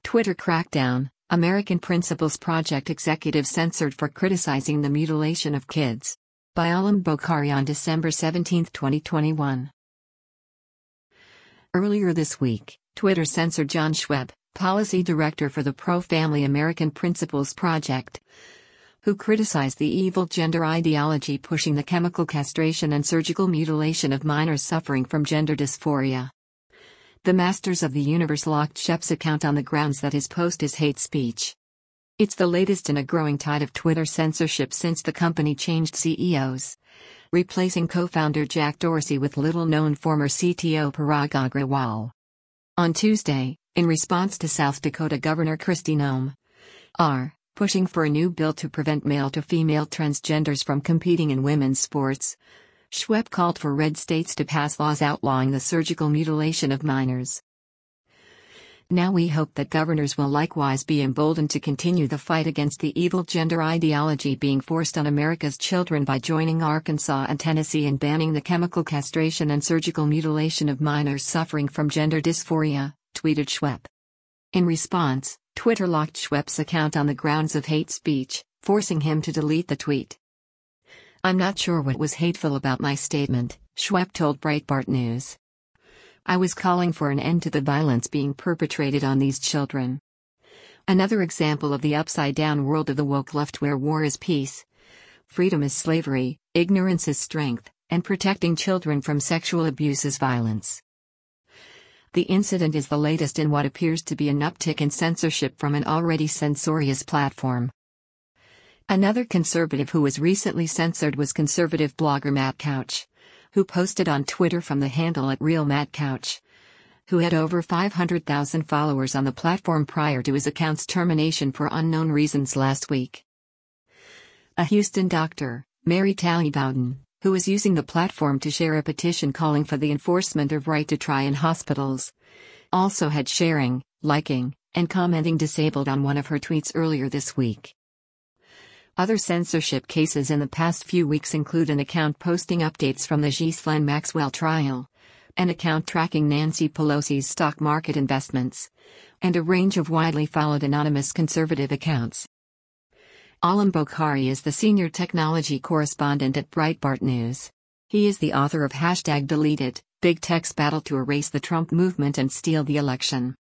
Twitter crackdown, American Principles Project executive censored for criticizing the mutilation of kids. By Alam Bokhari on December 17, 2021. Earlier this week, Twitter censored John Schweb, policy director for the pro-family American Principles Project, who criticized the evil gender ideology pushing the chemical castration and surgical mutilation of minors suffering from gender dysphoria. The Masters of the Universe locked Schweb's account on the grounds that his post is hate speech. It's the latest in a growing tide of Twitter censorship since the company changed CEOs, replacing co-founder Jack Dorsey with little-known former CTO Parag Agrawal. On Tuesday, in response to South Dakota Governor Kristi Noem, pushing for a new bill to prevent male-to-female transgenders from competing in women's sports, Schweb called for red states to pass laws outlawing the surgical mutilation of minors. Now we hope that governors will likewise be emboldened to continue the fight against the evil gender ideology being forced on America's children by joining Arkansas and Tennessee in banning the chemical castration and surgical mutilation of minors suffering from gender dysphoria, tweeted Schweb. In response, Twitter locked Schweb's account on the grounds of hate speech, forcing him to delete the tweet. "I'm not sure what was hateful about my statement," Schweb told Breitbart News. "I was calling for an end to the violence being perpetrated on these children." Another example of the upside-down world of the woke left where war is peace, freedom is slavery, ignorance is strength, and protecting children from sexual abuse is violence. The incident is the latest in what appears to be an uptick in censorship from an already censorious platform. Another conservative who was recently censored was conservative blogger Matt Couch, who posted on Twitter from the handle @RealMattCouch, who had over 500,000 followers on the platform prior to his account's termination for unknown reasons last week. A Houston doctor, Mary Talley Bowden, who was using the platform to share a petition calling for the enforcement of right to try in hospitals, also had sharing, liking, and commenting disabled on one of her tweets earlier this week. Other censorship cases in the past few weeks include an account posting updates from the Ghislaine Maxwell trial, an account tracking Nancy Pelosi's stock market investments, and a range of widely followed anonymous conservative accounts. Alam Bokhari is the senior technology correspondent at Breitbart News. He is the author of #Deleted, Big Tech's Battle to Erase the Trump Movement and Steal the Election.